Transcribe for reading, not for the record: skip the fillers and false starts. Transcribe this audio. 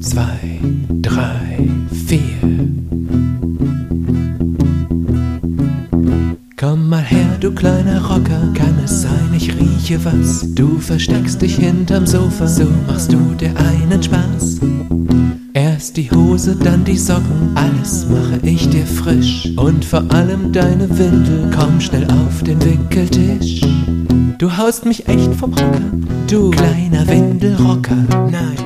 2, 3, 4. Komm mal her, du kleiner Rocker, kann es sein, ich rieche was? Du versteckst dich hinterm Sofa, so machst du dir einen Spaß. Erst die Hose, dann die Socken, alles mache ich dir frisch. Und vor allem deine Windel, komm schnell auf den Wickeltisch. Du haust mich echt vom Hocker, du kleiner Windelrocker. Nein,